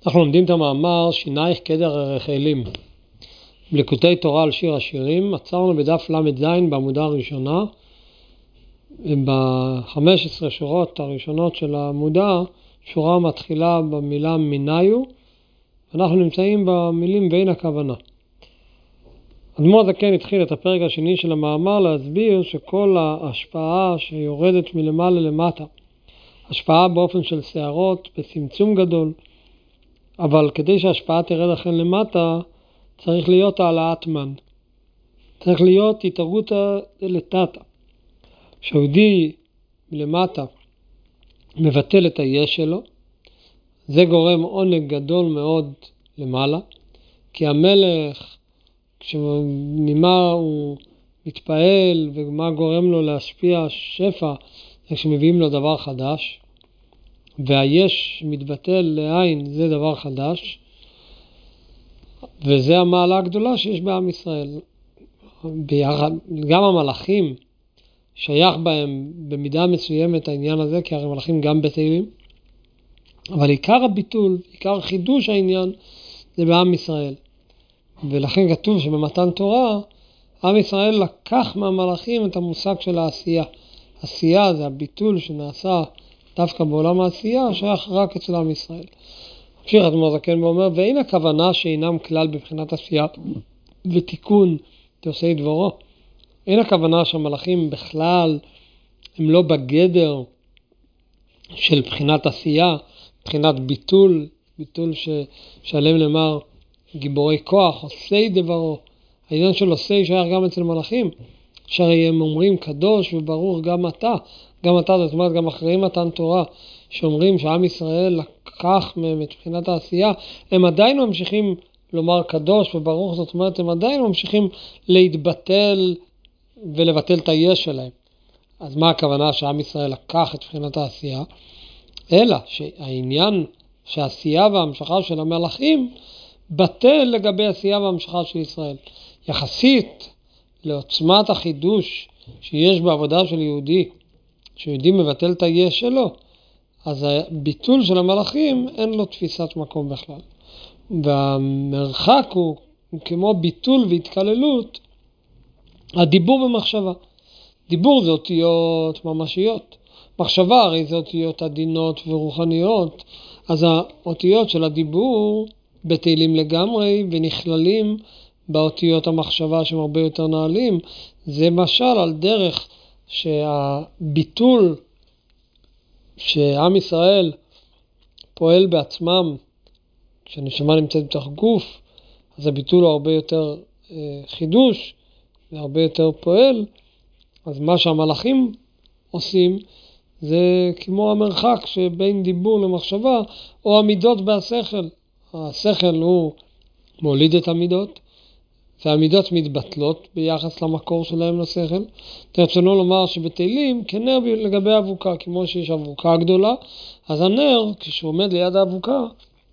אנחנו לומדים את המאמר שינייך קדר הרחלים. בליקוטי תורה על שיר השירים, עצרנו בדף ל"ז בעמודה הראשונה. ב-15 שורות הראשונות של העמודה, שורה מתחילה במילה מיניו, אנחנו נמצאים במילים בין הכוונה. אדמו"ר הזקן התחיל את הפרק השני של המאמר להסביר שכל ההשפעה שיורדת מלמעלה למטה, השפעה באופן של שערות, בצמצום גדול, אבל כדי שההשפעה תרד אכן למטה, צריך להיות העלאת מן. צריך להיות התערותא דלתתא. כשהיהודי מלמטה מבטל את היש שלו, זה גורם עונג גדול מאוד למעלה, כי המלך, ממה הוא מתפעל ומה גורם לו להשפיע שפע, זה כשמביאים לו דבר חדש, והיש מתבטל לעין, זה דבר חדש, וזה המעלה הגדולה שיש בעם ישראל. גם המלאכים שייך בהם במידה מסוימת העניין הזה, כי הרי מלאכים גם בטלים, אבל עיקר הביטול, עיקר חידוש העניין, זה בעם ישראל. ולכן כתוב שבמתן תורה, עם ישראל לקח מהמלאכים את המושג של העשייה. עשייה זה הביטול שנעשה דווקא בעולם העשייה, שייך רק אצל עם ישראל. ממשיך אדמו"ר הזקן ואומר, ואין הכוונה שאינם כלל בבחינת עשייה ותיקון תעושי דברו. אין הכוונה שהמלאכים בכלל הם לא בגדר של בחינת עשייה, בחינת ביטול, שעליהם נאמר גיבורי כוח, עושי דברו. העניין של עושי שייך גם אצל מלאכים, שהרי הם אומרים קדוש וברור גם אתה, זאת אומרת גם אחרי מתן תורה, שאומרים שעם ישראל לקח מהם את בחינת העשייה, הם עדיין ממשיכים לומר קדוש וברוך, זאת אומרת הם עדיין ממשיכים להתבטל ולבטל את היש שלהם. אז מה הכוונה שעם ישראל לקח את בחינת העשייה? אלא שהעניין שהעשייה וההמשכה של המלאכים בטל לגבי עשייה וההמשכה של ישראל. יחסית לעוצמת החידוש שיש בעבודה של יהודי, שיהודי מבטל את היש שלו, אז הביטול של המלאכים אין לו תפיסת מקום בכלל. והמרחק הוא כמו ביטול והתקללות, הדיבור במחשבה. דיבור זה אותיות ממשיות. מחשבה הרי זה אותיות עדינות ורוחניות. אז האותיות של הדיבור בטלים לגמרי ונכללים באותיות המחשבה שהם הרבה יותר נעלים. זה משל על דרך שהביטול שעם ישראל פועל בעצמם, כשהנשמה נמצאת בתוך גוף, אז הביטול הוא הרבה יותר חידוש, והרבה יותר פועל. אז מה שהמלאכים עושים, זה כמו המרחק שבין דיבור למחשבה, או המידות בהשכל. השכל הוא מוליד את המידות, והמידות מתבטלות ביחס למקור שלהם לשכל. תרצונו לומר שבטלים כנר לגבי אבוקה, כמו שיש אבוקה גדולה, אז הנר, כשהוא עומד ליד האבוקה,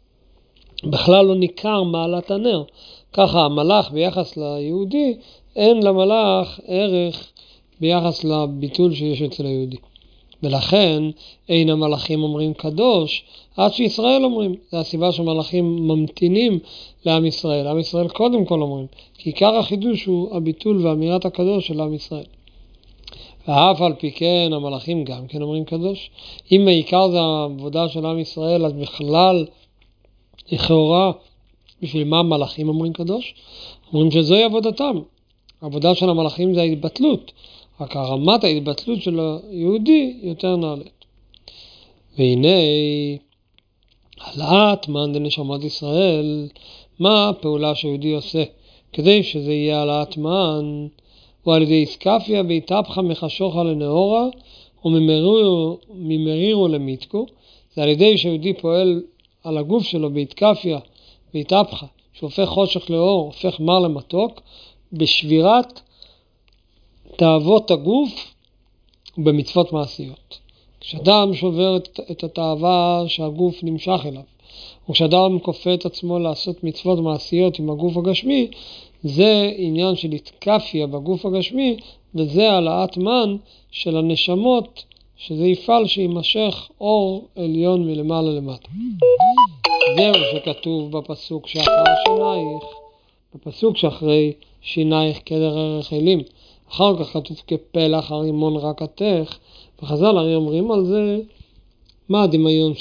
בכלל לא ניכר מעלת הנר. ככה המלאך ביחס ליהודי, אין למלאך ערך ביחס לביטול שיש אצל היהודי. ולכן אין המלאכים אומרים קדוש, עד שישראל אומרים. זה הסיבה שהמלאכים ממתינים לעם ישראל. עם ישראל קודם כל אומרים, כי עיקר החידוש הוא הביטול ואמירת הקדוש של עם ישראל. ואף על פי כן המלאכים גם כן אומרים קדוש. אם העיקר זה העבודה של עם ישראל, אז בכלל לכאורה בשביל מה המלאכים אומרים קדוש? אומרים שזוהי עבודתם. העבודה של המלאכים זה ההתבטלות. רק הרמת ההתבטלות של היהודי יותר נעלית. והנה, העלאת מן דנשמות ישראל, מה הפעולה שהיהודי עושה? כדי שזה יהיה העלאת מן, הוא על ידי איסקפיה והתהפכה מחשוכה לנאורה, וממרירו למיתקו. זה על ידי שהיהודי פועל על הגוף שלו בהתקפיה והתהפכה, שהופך חושך לאור, הופך מר למתוק, בשבירת תאוות הגוף ובמצוות מעשיות. כשאדם שובר את התאווה שהגוף נמשך אליו, וכשאדם כופה את עצמו לעשות מצוות מעשיות עם הגוף הגשמי, זה עניין של התקפיה בגוף הגשמי, וזה העלאת מן של הנשמות, שזה יפעל שימשך אור עליון מלמעלה למטה. זהו שכתוב בפסוק שאחר שינייך, בפסוק שאחרי שינייך כדר הרחלים. אחר כך כתוב כפלח הרימון רקתך, וחז"ל הרי אומרים על זה, מה הדמיון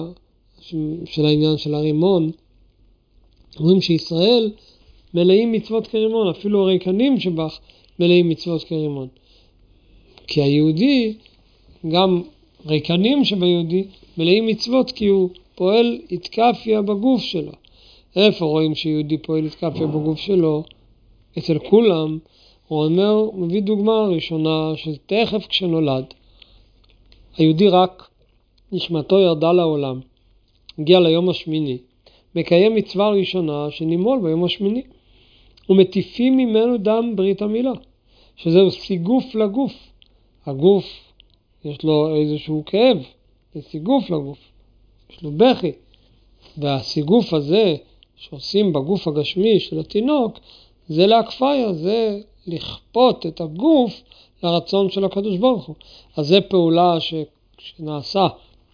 של העניין של הרימון? אומרים שישראל מלאים מצוות כרימון, אפילו הריקנים שבך מלאים מצוות כרימון. כי היהודי, גם ריקנים שביהודי, מלאים מצוות כי הוא פועל התקפיה בגוף שלו. איפה רואים שיהודי פועל התקפיה בגוף שלו? אצל כולם. הוא אומר, הוא מביא דוגמה ראשונה, שתכף כשנולד, היהודי רק נשמתו ירדה לעולם, הגיע ליום השמיני, מקיים מצווה ראשונה שנימול ביום השמיני, ומטיפים ממנו דם ברית המילה, שזהו סיגוף לגוף. הגוף יש לו איזשהו כאב, זה סיגוף לגוף, יש לו בכי, והסיגוף הזה שעושים בגוף הגשמי של התינוק, זה להקפיה, זה לכפות את הגוף לרצון של הקדוש ברוך הוא. אז זה פעולה שנעשה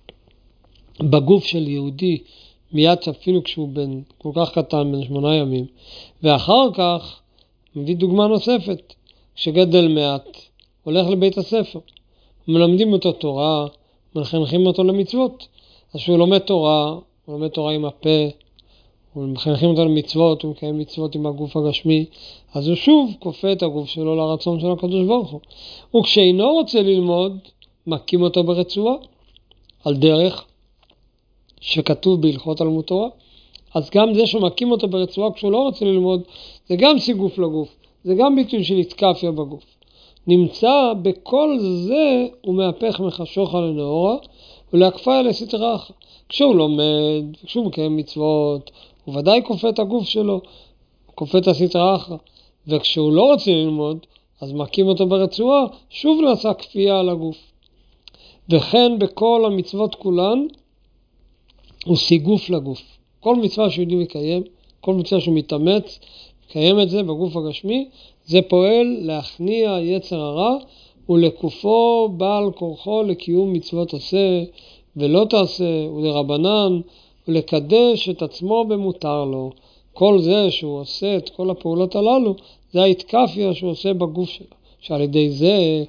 בגוף של יהודי, מיד אפילו כשהוא בן כל כך קטן, בן 8 ימים. ואחר כך, מביא דוגמה נוספת, כשגדל מעט, הולך לבית הספר, מלמדים אותו תורה, מחנכים אותו למצוות. אז שהוא לומד תורה, הוא לומד תורה עם הפה, הוא מחנכים אותו למצוות, הוא מקיים מצוות עם הגוף הגשמי, אז הוא שוב כופה את הגוף שלו לרצון של הקדוש ברוך הוא. וכשאינו רוצה ללמוד, מקים אותו ברצועה, על דרך שכתוב בהלכות תלמוד תורה. אז גם זה שמקים אותו ברצועה כשהוא לא רוצה ללמוד, זה גם סיגוף לגוף, זה גם ביטוי של התקפיה בגוף. נמצא בכל זה הוא מהפך מחשוכה לנאורה, ולהקפיה לסטרא אחרא. כשהוא לומד, כשהוא מקיים מצוות, הוא ודאי כופה את הגוף שלו, הוא כופה את הסטרא אחרא. וכשהוא לא רוצה ללמוד, אז מקים אותו ברצועה, שוב נעשה כפייה על הגוף. וכן בכל המצוות כולן, הוא סיגוף לגוף. כל מצווה שיהודי מקיים, כל מצווה שהוא מתאמץ, מקיים את זה בגוף הגשמי, זה פועל להכניע יצר הרע, ולקופו בעל כורחו לקיום מצוות עשה ולא תעשה, ולרבנן, ולקדש את עצמו במותר לו. כל זה שהוא עושה את כל הפעולות הללו, זה ההתקפיה שהוא עושה בגוף שלו, שעל ידי זה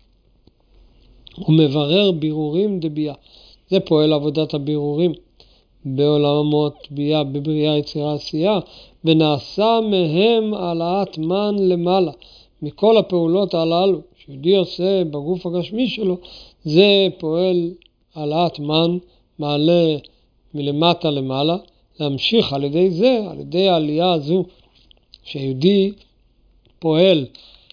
הוא מברר בירורים דבייה. זה פועל עבודת הבירורים בעולמות בייה, בבריאה, יצירה, עשייה, ונעשה מהם העלאת מן למעלה. מכל הפעולות הללו שיהודי עושה בגוף הגשמי שלו, זה פועל העלאת מן, מעלה מלמטה למעלה, להמשיך על ידי זה, על ידי העלייה הזו, שיהודי פועל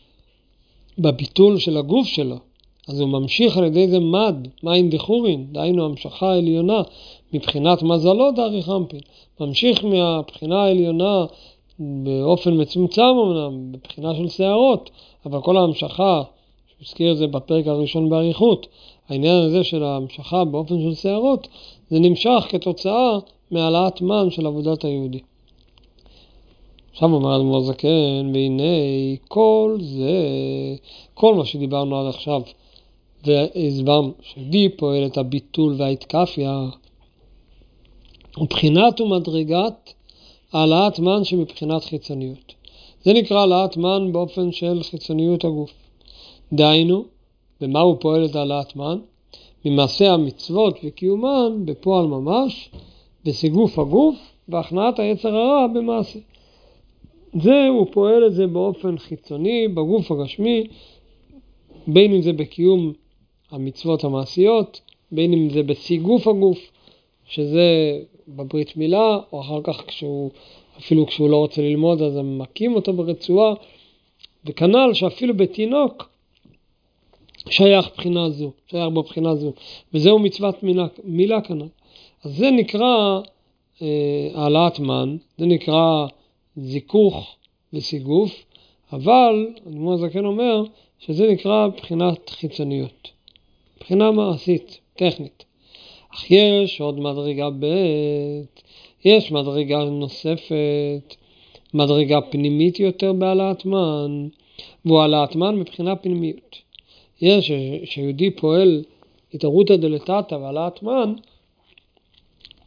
בביטול של הגוף שלו, אז הוא ממשיך על ידי זה מד, מים דחורין, דהיינו המשכה העליונה, מבחינת מזלו דאריך אנפין, ממשיך מהבחינה העליונה באופן מצומצם אמנם, בבחינה של שערות, אבל כל ההמשכה, שהזכיר את זה בפרק הראשון באריכות, העניין הזה של ההמשכה באופן של שערות, זה נמשך כתוצאה מהעלאת מן של עבודת היהודי. עכשיו אומר אדמו"ר זקן, והנה כל זה, כל מה שדיברנו עד עכשיו, והסברנו שיהודי פועל את הביטול וההתקפיה, מבחינת ומדרגת העלאת מן שמבחינת חיצוניות. זה נקרא העלאת מן באופן של חיצוניות הגוף. דהיינו, במה הוא פועל את העלאת מן? ממעשה המצוות וקיומן בפועל ממש, בסיגוף הגוף, והכנעת היצר הרע במעשה. זה הוא פועל את זה באופן חיצוני, בגוף הגשמי, בין אם זה בקיום המצוות המעשיות, בין אם זה בסיגוף הגוף, שזה בברית מילה, או אחר כך אפילו כשהוא לא רוצה ללמוד, אז הם מקים אותו ברצועה, וכנ"ל שאפילו בתינוק שייך בבחינה זו, וזהו מצוות מילה כנ"ל. אז זה נקרא העלאת מן, זה נקרא זיכוך וסיגוף, אבל אדמו"ר זקן אומר שזה נקרא בחינת חיצוניות, בחינה מעשית, טכנית. אך יש עוד מדרגה ב', יש מדרגה נוספת, מדרגה פנימית יותר בהעלאת מן, והוא העלאת מן מבחינה פנימיות. יש שיהודי פועל התערותא דלתתא והעלאת מן,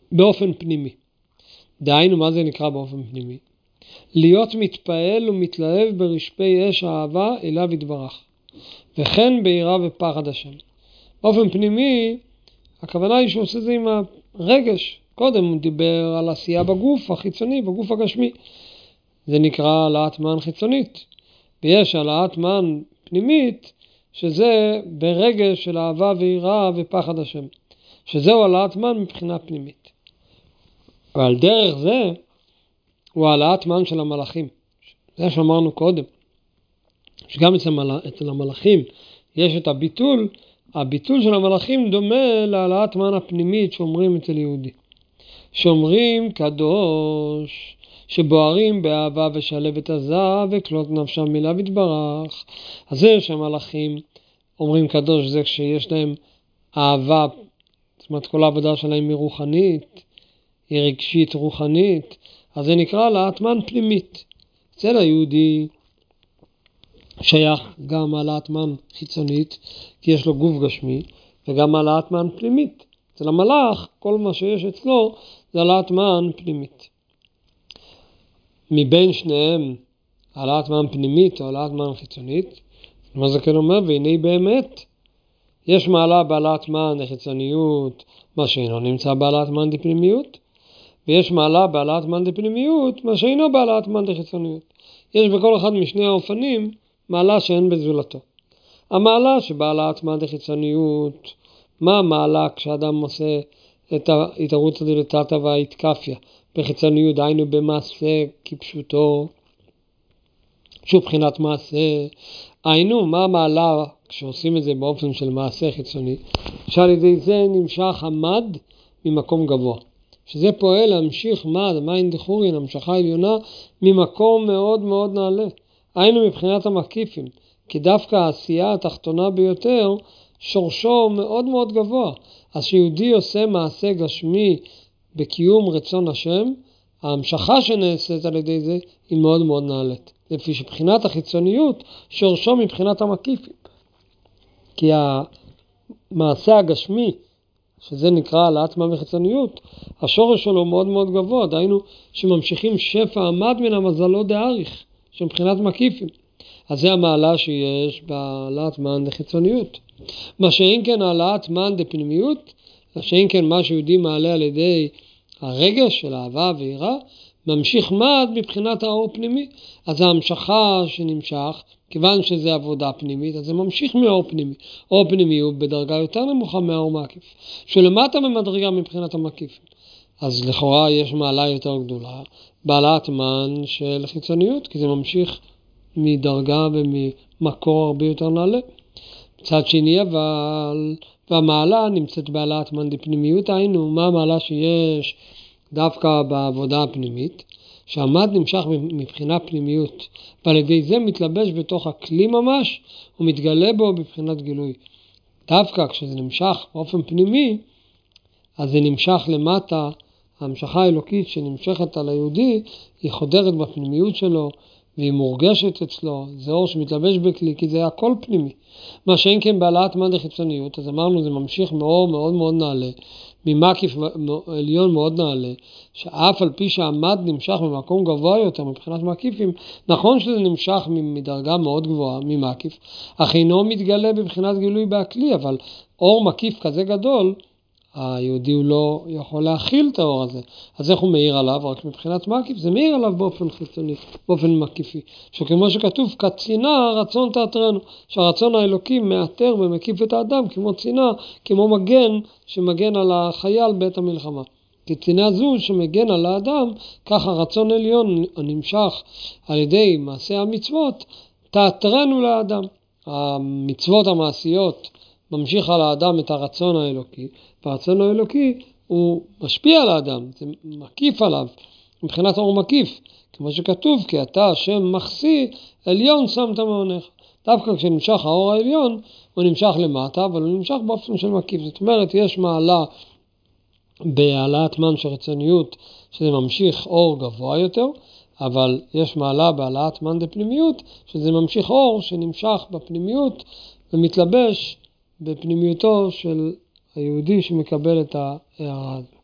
באופן פנימי. דהיינו, מה זה נקרא באופן פנימי? להיות מתפעל ומתלהב ברשפי אש האהבה אליו יתברך, וכן ביראה ופחד השם. באופן פנימי, הכוונה היא שהוא עושה את זה עם הרגש. קודם הוא דיבר על עשייה בגוף החיצוני, בגוף הגשמי. זה נקרא העלאת מן חיצונית. ויש העלאת מן פנימית, שזה ברגש של אהבה ויראה ופחד השם. שזהו העלאת מן מבחינה פנימית. ועל דרך זה, הוא העלאת מן של המלאכים. זה שאמרנו קודם. שגם אצל המלאכים יש את הביטול. הביטול של המלאכים דומה להעלאת מן הפנימית שאומרים אצל יהודי. שאומרים קדוש, שבוערים באהבה ושלבת עזה וכלות נפשם אליו יתברך. אז זה שהמלאכים אומרים קדוש, זה כשיש להם אהבה, זאת אומרת כל העבודה שלהם היא רוחנית, היא רגשית רוחנית, אז זה נקרא העלאת מן פנימית. אצל היהודי שייך גם העלאת מן חיצונית, כי יש לו גוף גשמי, וגם העלאת מן פנימית. אצל המלאך, כל מה שיש אצלו זה העלאת מן פנימית. מבין שניהם, העלאת מן פנימית או העלאת מן חיצונית, מה זה כן אומר? והנה באמת, יש מעלה בעלאת מן דחיצוניות, מה שאינו נמצא בעלאת מן דפנימיות, ויש מעלה בעלאת מן דפנימיות, מה שאינו בעלאת מן דחיצוניות. יש בכל אחד משני האופנים מעלה שאין בזולתו. המעלה שבעלאת מן דחיצוניות, מה המעלה כשאדם עושה את ההתערות הדלתתא וההתקפיה בחיצוניות, דהיינו במעשה כפשוטו, שהוא בחינת מעשה. היינו, מה המעלה כשעושים את זה באופן של מעשה חיצוני? שעל ידי זה נמשך המד ממקום גבוה. שזה פועל להמשיך מד, מים דחורין, המשכה עליונה, ממקום מאוד מאוד נעלה. היינו מבחינת המקיפים, כי דווקא העשייה התחתונה ביותר, שורשו מאוד מאוד גבוה. אז שיהודי עושה מעשה גשמי בקיום רצון השם, ההמשכה שנעשית על ידי זה היא מאוד מאוד נעלית. לפי שבחינת החיצוניות שורשו מבחינת המקיפים. כי המעשה הגשמי, שזה נקרא העלאת מן וחיצוניות, השורש שלו מאוד מאוד גבוה, דהיינו שממשיכים שפע עמד מן המזלו דאריך, שמבחינת מקיפים. אז זה המעלה שיש בהעלאת מן דחיצוניות. מה שאין כן העלאת מן דפנימיות, מה שאין כן מה שיהודי מעלה על ידי הרגש של אהבה ויראה, ממשיך מד מבחינת האור פנימי. אז ההמשכה שנמשך, כיוון שזה עבודה פנימית, אז זה ממשיך מאור פנימי. אור פנימי הוא בדרגה יותר נמוכה מהאור מקיף, שלמטה ממדרגה מבחינת המקיף. אז לכאורה יש מעלה יותר גדולה בהעלאת מן של חיצוניות, כי זה ממשיך מדרגה וממקור הרבה יותר נעלה. מצד שני, אבל והמעלה נמצאת בהעלאת מן דפנימיות, היינו, מה המעלה שיש דווקא בעבודה הפנימית, שהמד נמשך מבחינה פנימיות, ועל ידי זה מתלבש בתוך הכלי ממש, ומתגלה בו בבחינת גילוי. דווקא כשזה נמשך באופן פנימי, אז זה נמשך למטה, ההמשכה האלוקית שנמשכת על היהודי, היא חודרת בפנימיות שלו, והיא מורגשת אצלו, זה אור שמתלבש בכלי, כי זה הכל פנימי. מה שאין כן בהעלאת מן דחיצוניות, אז אמרנו זה ממשיך מאור מאוד מאוד נעלה, ממקיף עליון מאוד נעלה, שאף על פי שהמד נמשך ממקום גבוה יותר מבחינת מקיפים, נכון שזה נמשך מדרגה מאוד גבוהה, ממקיף, אך אינו מתגלה בבחינת גילוי בהכלי, אבל אור מקיף כזה גדול, היהודי הוא לא יכול להכיל את האור הזה. אז איך הוא מאיר עליו? רק מבחינת מקיף, זה מאיר עליו באופן חיצוני, באופן מקיפי. שכמו שכתוב, כצינה רצון תעטרנו, שהרצון האלוקי מאתר ומקיף את האדם כמו צינה, כמו מגן שמגן על החייל בעת המלחמה. כצינה זו שמגן על האדם, ככה רצון עליון הנמשך על ידי מעשה המצוות, תעטרנו לאדם. המצוות המעשיות ממשיך על האדם את הרצון האלוקי, והרצון האלוקי הוא משפיע על האדם, זה מקיף עליו, מבחינת אור מקיף, כמו שכתוב, כי אתה השם מחסי, עליון שמת מעונך. דווקא כשנמשך האור העליון, הוא נמשך למטה, אבל הוא נמשך באופן של מקיף. זאת אומרת, יש מעלה בהעלאת מן של חיצוניות, שזה ממשיך אור גבוה יותר, אבל יש מעלה בהעלאת מן דפנימיות, שזה ממשיך אור שנמשך בפנימיות, ומתלבש בפנימיותו של היהודי שמקבל את ההערה הזאת.